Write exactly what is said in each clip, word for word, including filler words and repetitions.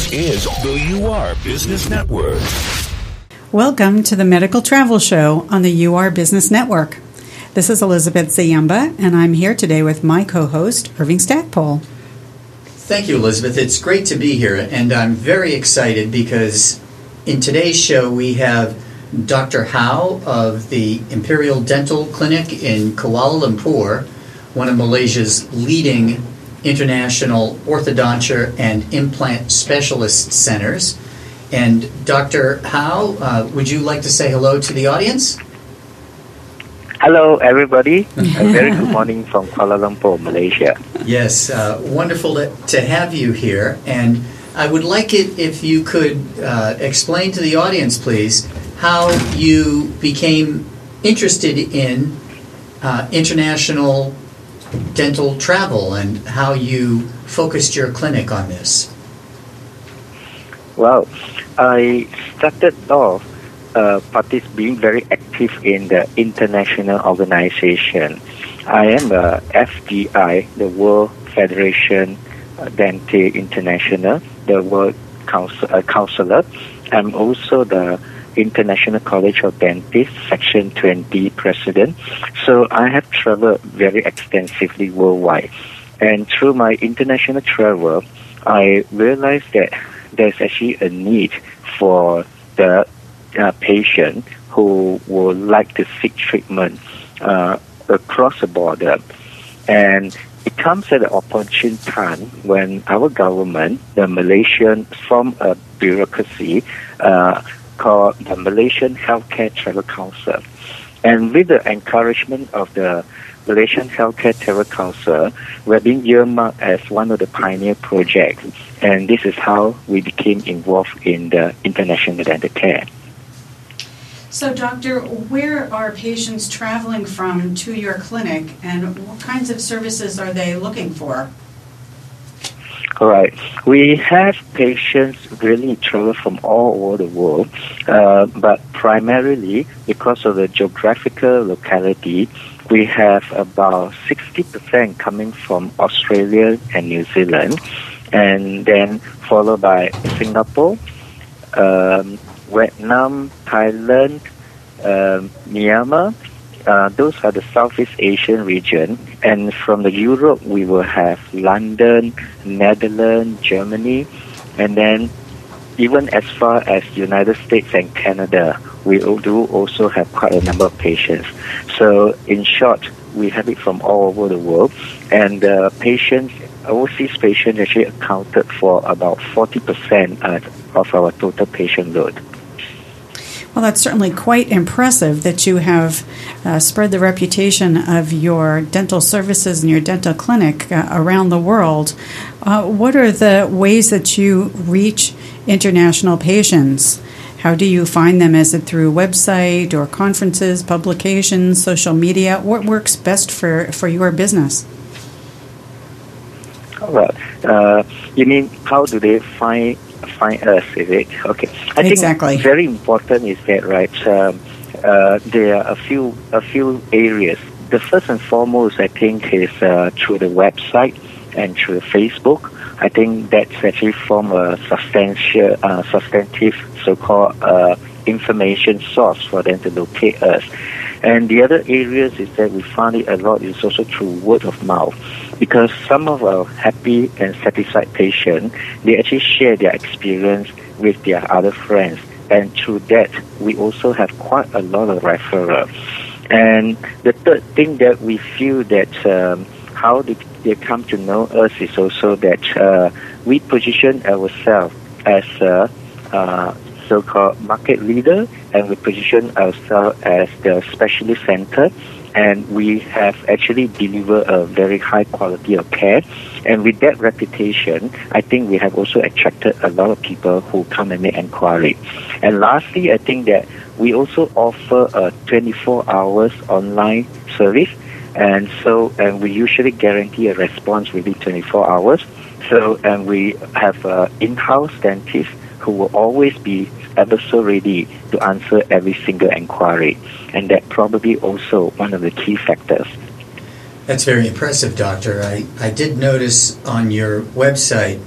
This is the U R Business Network. Welcome to the Medical Travel Show on the U R Business Network. This is Elizabeth Zayamba, and I'm here today with my co-host, Irving Stackpole. Thank you, Elizabeth. It's great to be here, and I'm very excited because in today's show we have Doctor Howe of the Imperial Dental Clinic in Kuala Lumpur, one of Malaysia's leading international orthodontia and implant specialist centers. And Doctor Howe, uh, would you like to say hello to the audience? Hello, everybody. A very good morning from Kuala Lumpur, Malaysia. Yes, uh, wonderful to, to have you here. And I would like it if you could uh, explain to the audience, please, how you became interested in uh, international dental travel and how you focused your clinic on this. Well, I started off uh, partic- being very active in the international organization. I am a F D I, the World Federation Dentist International, the World Council, uh, Counselor. I'm also the International College of Dentists, Section twenty President. So I have traveled very extensively worldwide. And through my international travel, I realized that there's actually a need for the uh, patient who would like to seek treatment uh, across the border. And it comes at an opportune time when our government, the Malaysian, from a bureaucracy, uh, called the Malaysian Healthcare Travel Council. And with the encouragement of the Malaysian Healthcare Travel Council, we're being earmarked as one of the pioneer projects. And this is how we became involved in the international dental care. So, Doctor, where are patients traveling from to your clinic, and what kinds of services are they looking for? All right. We have patients really travel from all over the world, uh, but primarily because of the geographical locality, we have about sixty percent coming from Australia and New Zealand, and then followed by Singapore, um, Vietnam, Thailand, um, Myanmar. Uh, those are the Southeast Asian region. And from the Europe, we will have London, Netherlands, Germany, and then even as far as United States and Canada, we do also have quite a number of patients. So in short, we have it from all over the world. And uh, patients, overseas patients actually accounted for about forty percent uh, of our total patient load. Well, that's certainly quite impressive that you have uh, spread the reputation of your dental services and your dental clinic uh, around the world. Uh, what are the ways that you reach international patients? How do you find them? Is it through website or conferences, publications, social media? What works best for, for your business? All right. Uh, you mean how do they find find us, is it? Okay. I exactly. think very important is that, right, um, uh, there are a few a few areas. The first and foremost, I think, is uh, through the website and through Facebook. I think that's actually from a substantial, uh, substantive, so-called uh, information source for them to locate us. And the other areas is that we find it a lot is also through word of mouth, because some of our happy and satisfied patients, they actually share their experience with their other friends. And through that, we also have quite a lot of referrals. And the third thing that we feel that um, how did they come to know us is also that uh, we position ourselves as a uh, so-called market leader, and we position ourselves as the specialist center, and we have actually delivered a very high quality of care. And with that reputation, I think we have also attracted a lot of people who come and make inquiry. And lastly, I think that we also offer a twenty-four hours online service, and so and we usually guarantee a response within twenty-four hours. So and we have an in-house dentist who will always be ever so ready to answer every single inquiry, and that probably also one of the key factors. That's very impressive, Doctor. I, I did notice on your website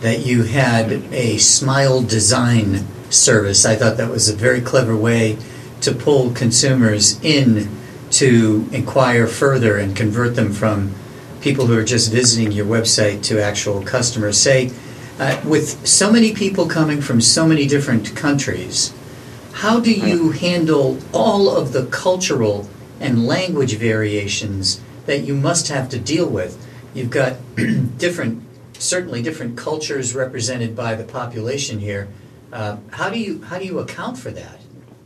that you had a smile design service. I thought that was a very clever way to pull consumers in to inquire further and convert them from people who are just visiting your website to actual customers. Say, uh, with so many people coming from so many different countries, how do you handle all of the cultural and language variations that you must have to deal with? You've got different, certainly different cultures represented by the population here. Uh, how do you how do you account for that?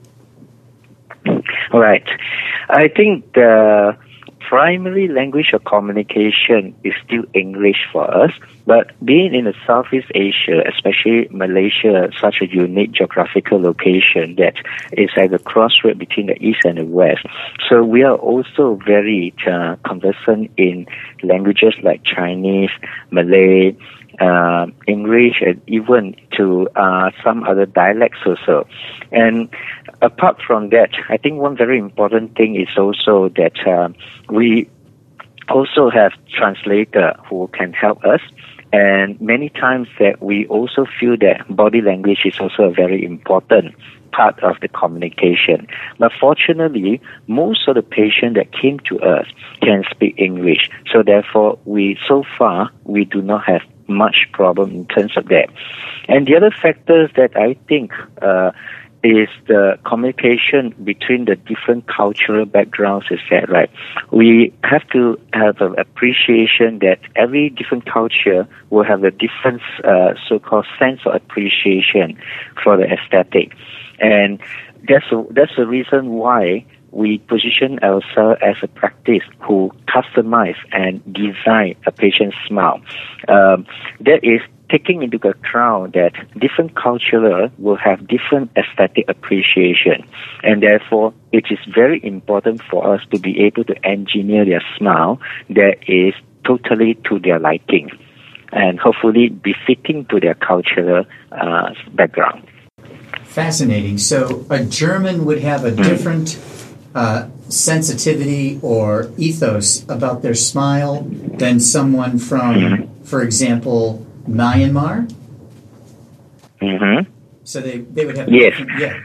Right. I think the primary language of communication is still English for us, but being in the Southeast Asia, especially Malaysia, such a unique geographical location that is at the crossroad between the East and the West, so we are also very uh, conversant in languages like Chinese, Malay, uh, English, and even to uh, some other dialects also. And apart from that, I think one very important thing is also that uh, we also have translator who can help us. And many times that we also feel that body language is also a very important part of the communication. But fortunately, most of the patients that came to us can speak English. So therefore, we so far, we do not have much problem in terms of that. And the other factors that I think uh, is the communication between the different cultural backgrounds is that, right? We have to have an appreciation that every different culture will have a different uh, so-called sense of appreciation for the aesthetic. And that's a, that's the reason why we position ourselves as a practice who customize and design a patient's smile. Um, that is taking into account that different cultures will have different aesthetic appreciation, and therefore it is very important for us to be able to engineer their smile that is totally to their liking and hopefully befitting to their cultural uh, background. Fascinating. So a German would have a different uh, sensitivity or ethos about their smile than someone from, mm-hmm. for example, Myanmar? Mm-hmm. So they, they would have... Yes. Yeah.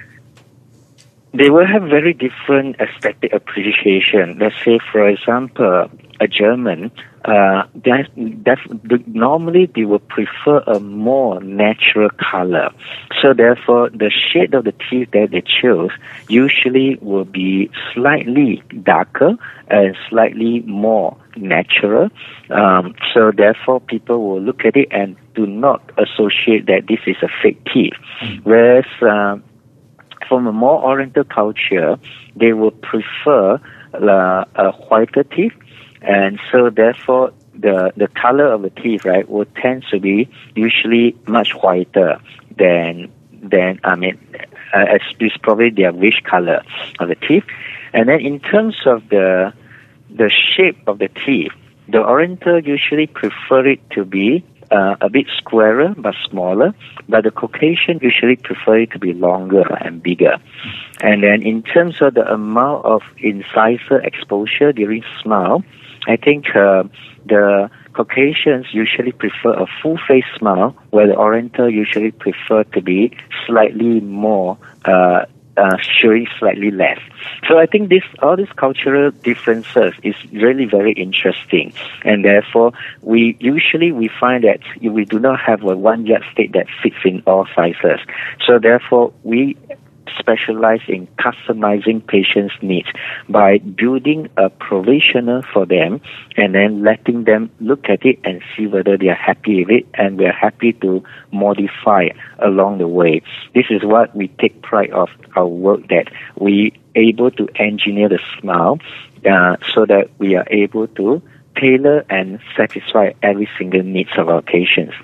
They will have very different aesthetic appreciation. Let's say, for example, a German, uh, that, that, normally they will prefer a more natural color. So therefore, the shade of the teeth that they choose usually will be slightly darker and slightly more natural. Um, so therefore, people will look at it and do not associate that this is a fake teeth. Mm-hmm. Whereas uh, from a more Oriental culture, they will prefer uh, a whiter teeth, and so therefore the the color of the teeth, right, will tend to be usually much whiter than than I mean, uh, it's probably their wish color of the teeth. And then in terms of the the shape of the teeth, the Oriental usually prefer it to be uh, a bit squarer but smaller, but the Caucasian usually prefer it to be longer and bigger. And then in terms of the amount of incisor exposure during smile, I think uh, the Caucasians usually prefer a full face smile, where the Oriental usually prefer to be slightly more uh, uh, showing slightly less. So I think this all these cultural differences is really very interesting, and therefore we usually we find that we do not have a one yardstick that fits in all sizes. So therefore we specialize in customizing patients' needs by building a provisional for them and then letting them look at it and see whether they are happy with it, and we are happy to modify along the way. This is what we take pride of our work, that we able to engineer the smile uh, so that we are able to tailor and satisfy every single needs of our patients.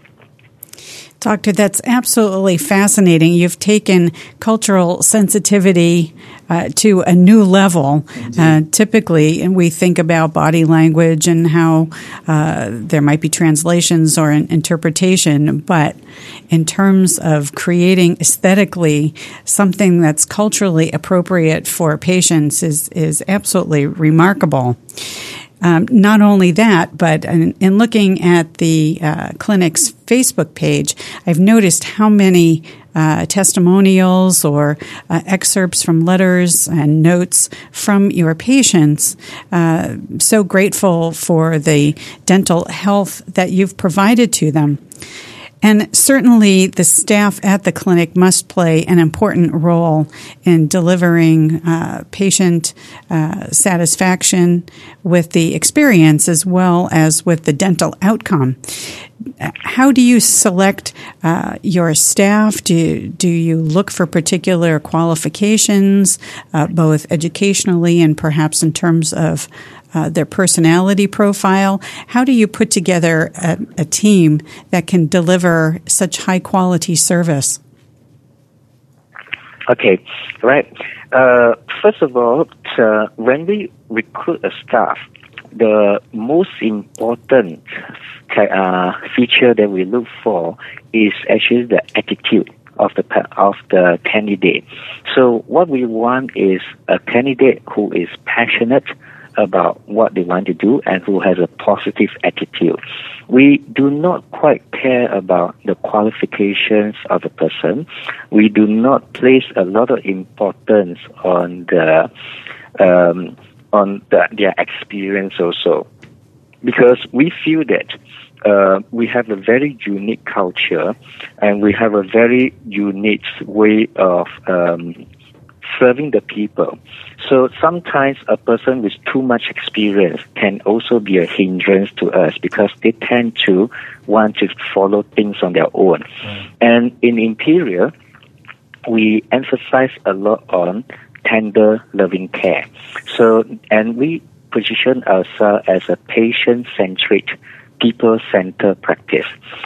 Doctor, that's absolutely fascinating. You've taken cultural sensitivity uh, to a new level. Uh, typically, and we think about body language and how uh, there might be translations or an interpretation, but in terms of creating aesthetically something that's culturally appropriate for patients is, is absolutely remarkable. Um, not only that, but in, in looking at the uh, clinic's Facebook page, I've noticed how many uh, testimonials or uh, excerpts from letters and notes from your patients. Uh, so grateful for the dental health that you've provided to them. And certainly the staff at the clinic must play an important role in delivering uh, patient uh, satisfaction with the experience as well as with the dental outcome. How do you select uh, your staff? Do, do you look for particular qualifications, uh, both educationally and perhaps in terms of Uh, their personality profile? How do you put together a, a team that can deliver such high quality service? Okay, right. Uh, first of all, uh, when we recruit a staff, the most important uh, feature that we look for is actually the attitude of the of the candidate. So what we want is a candidate who is passionate about what they want to do and who has a positive attitude. We do not quite care about the qualifications of the person. We do not place a lot of importance on the um, on the, their experience also, because we feel that uh, we have a very unique culture and we have a very unique way of um, serving the people. So sometimes a person with too much experience can also be a hindrance to us because they tend to want to follow things on their own. Mm. And in Imperial, we emphasize a lot on tender, loving care. So, and we position ourselves as a patient-centric, people-centered practice.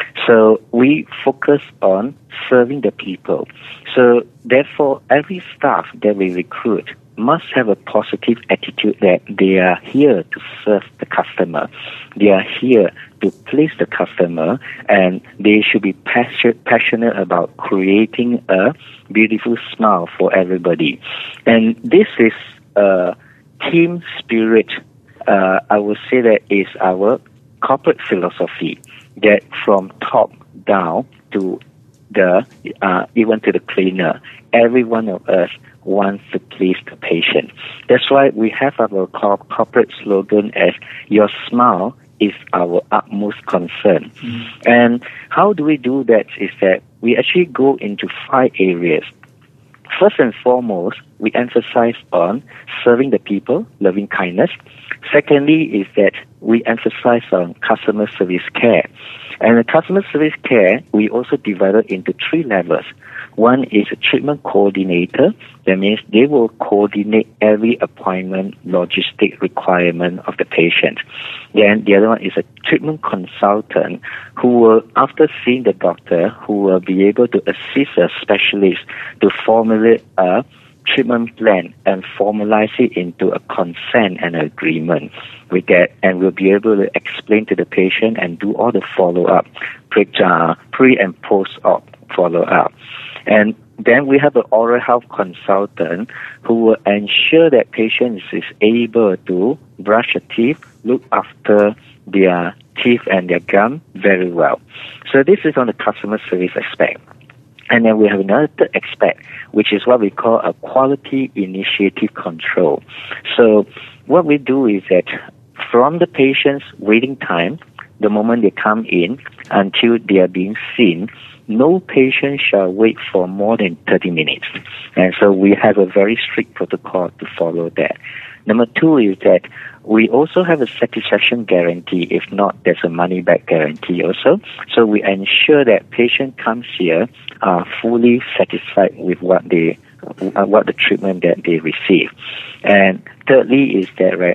So we focus on serving the people. So therefore, every staff that we recruit must have a positive attitude that they are here to serve the customer. They are here to please the customer, and they should be passion, passionate about creating a beautiful smile for everybody. And this is a team spirit, uh, I would say that is our corporate philosophy, that from top down to the uh, even to the cleaner, every one of us wants to please the patient. That's why we have our corporate slogan as "Your smile is our utmost concern." Mm. And how do we do that is that we actually go into five areas. First and foremost, we emphasize on serving the people, loving kindness. Secondly is that we emphasize on customer service care. And the customer service care, we also divide it into three levels. One is a treatment coordinator. That means they will coordinate every appointment logistic requirement of the patient. Then the other one is a treatment consultant who will, after seeing the doctor, who will be able to assist a specialist to formulate a treatment plan and formalize it into a consent and agreement with that, and we'll be able to explain to the patient and do all the follow-up, pre, uh, pre and post-op follow-up. And then we have an oral health consultant who will ensure that patients is able to brush their teeth, look after their teeth and their gum very well. So this is on the customer service aspect. And then we have another aspect, which is what we call a quality initiative control. So what we do is that from the patient's waiting time, the moment they come in until they are being seen, no patient shall wait for more than thirty minutes. And so we have a very strict protocol to follow that. Number two is that we also have a satisfaction guarantee. If not, there's a money-back guarantee also. So we ensure that patient comes here are fully satisfied with what they, uh, what the treatment that they receive. And thirdly is that, right,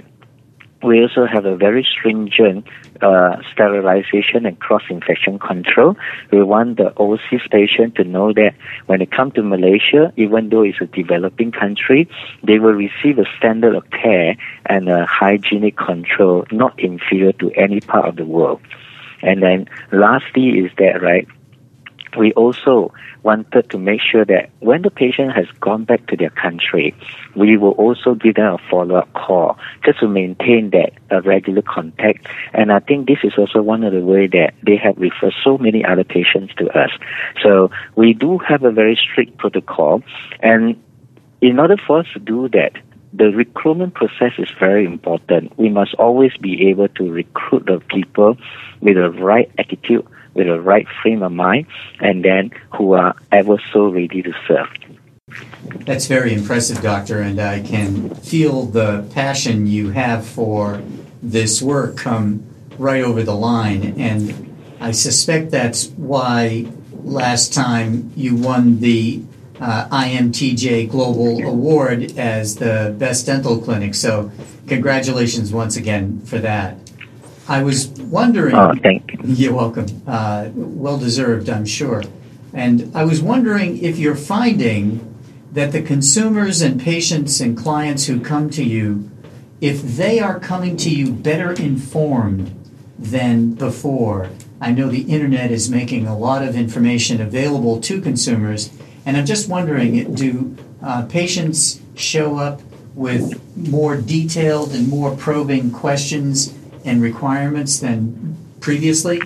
we also have a very stringent uh, sterilization and cross-infection control. We want the overseas patient to know that when they come to Malaysia, even though it's a developing country, they will receive a standard of care and a hygienic control not inferior to any part of the world. And then lastly is that, right, we also wanted to make sure that when the patient has gone back to their country, we will also give them a follow-up call just to maintain that uh, regular contact. And I think this is also one of the ways that they have referred so many other patients to us. So we do have a very strict protocol. And in order for us to do that, the recruitment process is very important. We must always be able to recruit the people with the right attitude, with the right frame of mind, and then who are ever so ready to serve. That's very impressive, Doctor, and I can feel the passion you have for this work come right over the line, and I suspect that's why last time you won the uh, I M T J Global Award as the best dental clinic, so congratulations once again for that. I was wondering... Oh, thank you. You're welcome. Uh, well-deserved, I'm sure. And I was wondering if you're finding that the consumers and patients and clients who come to you, if they are coming to you better informed than before. I know the Internet is making a lot of information available to consumers, and I'm just wondering, do uh, patients show up with more detailed and more probing questions and requirements than previously?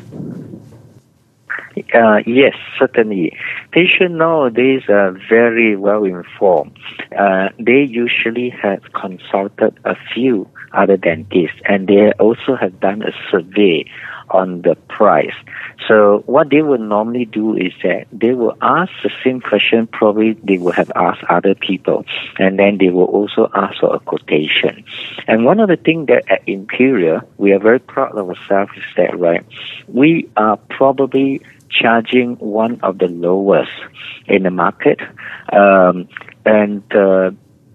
Uh, yes, certainly. Patients nowadays are very well informed. Uh, they usually have consulted a few other dentists, and they also have done a survey on the price. So what they will normally do is that they will ask the same question probably they will have asked other people, and then they will also ask for a quotation. And one of the things that at Imperial, we are very proud of ourselves is that, right, we are probably charging one of the lowest in the market, um, and uh,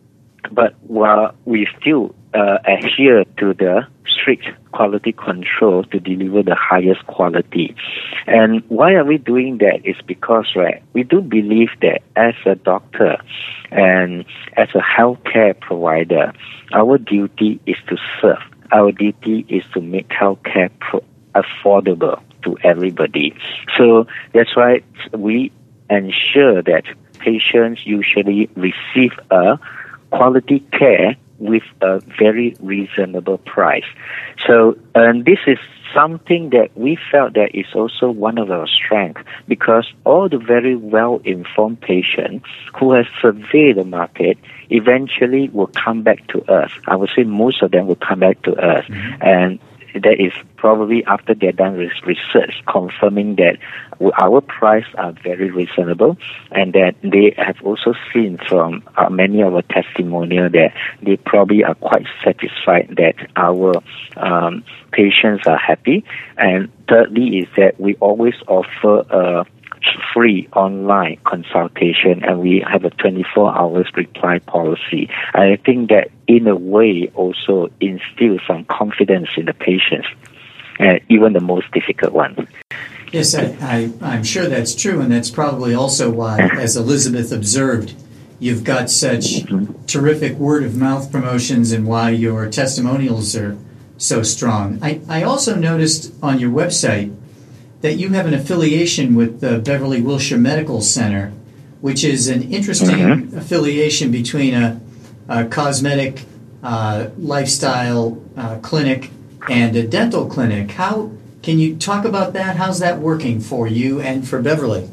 but while we still uh, adhere to the strict quality control to deliver the highest quality. And why are we doing that? It's because, right, we do believe that as a doctor and as a healthcare provider, our duty is to serve. Our duty is to make healthcare pro- affordable to everybody. So that's why we ensure that patients usually receive a quality care with a very reasonable price. So um, this is something that we felt that is also one of our strengths, because all the very well-informed patients who have surveyed the market eventually will come back to us. I would say most of them will come back to us. Mm-hmm. And that is probably after they're done with research, confirming that our prices are very reasonable, and that they have also seen from uh, many of our testimonials that they probably are quite satisfied that our um, patients are happy. And thirdly is that we always offer a free online consultation, and we have a twenty-four hours reply policy. I think that in a way also instills some confidence in the patients, uh, even the most difficult ones. Yes, I, I, I'm sure that's true, and that's probably also why, as Elizabeth observed, you've got such mm-hmm. terrific word-of-mouth promotions and why your testimonials are so strong. I, I also noticed on your website that you have an affiliation with the Beverly Wilshire Medical Center, which is an interesting mm-hmm. affiliation between a, a cosmetic uh, lifestyle uh, clinic and a dental clinic. How can you talk about that? How's that working for you and for Beverly?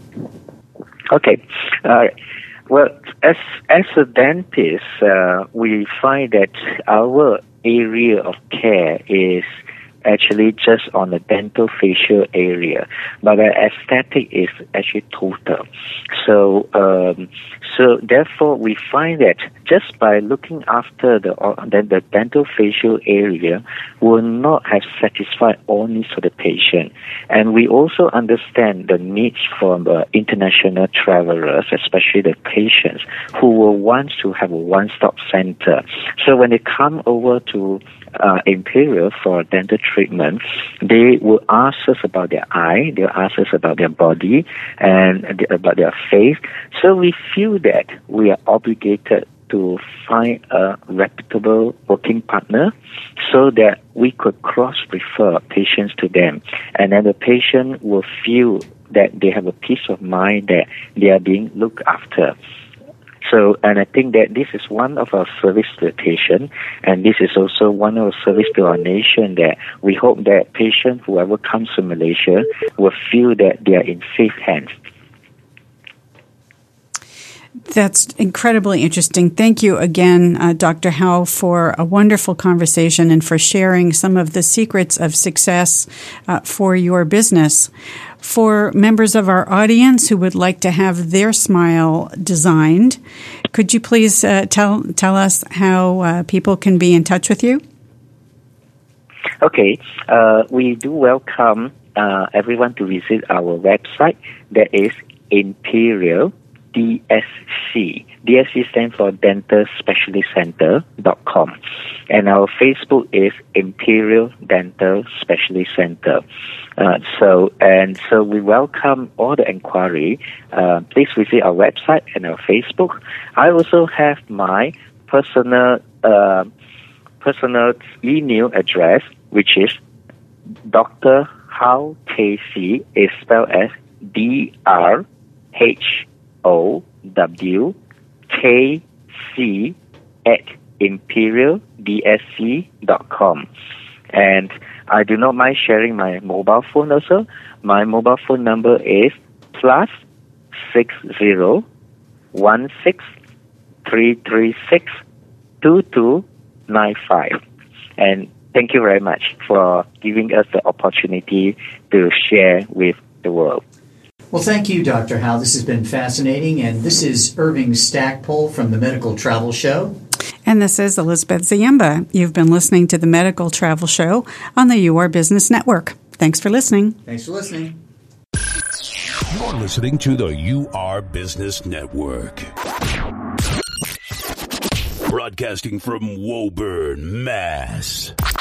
Okay. Uh, well, as as a dentist, uh, we find that our area of care is actually just on the dental facial area, but the aesthetic is actually total. So, um, so therefore, we find that just by looking after the the, the dental facial area will not have satisfied all needs of the patient, and we also understand the needs from the international travelers, especially the patients who will want to have a one-stop center. So when they come over to Uh, Imperial for dental treatment, they will ask us about their eye, they'll ask us about their body, and about their face. So we feel that we are obligated to find a reputable working partner so that we could cross-refer patients to them. And then the patient will feel that they have a peace of mind that they are being looked after. So, and I think that this is one of our service to the patient, and this is also one of our service to our nation, that we hope that patient, whoever comes to Malaysia, will feel that they are in safe hands. That's incredibly interesting. Thank you again, uh, Doctor Howe, for a wonderful conversation and for sharing some of the secrets of success uh, for your business. For members of our audience who would like to have their smile designed, could you please uh, tell tell us how uh, people can be in touch with you? Okay, uh, we do welcome uh, everyone to visit our website. That is Imperial D S C. D S C stands for Dental Specialist Center dot com. And our Facebook is Imperial Dental Specialist Center. Uh, so, and so we welcome all the inquiry. Uh, please visit our website and our Facebook. I also have my personal, uh, personal email address, which is Doctor Howe K C, is spelled as D R H O W K C at imperial d s c dot com. And I do not mind sharing my mobile phone also. My mobile phone number is plus six zero one six three three six two two nine five. And thank you very much for giving us the opportunity to share with the world. Well, thank you, Doctor Howe. This has been fascinating. And this is Irving Stackpole from the Medical Travel Show. And this is Elizabeth Ziemba. You've been listening to the Medical Travel Show on the You Are Business Network. Thanks for listening. Thanks for listening. You're listening to the You Are Business Network. Broadcasting from Woburn, Mass.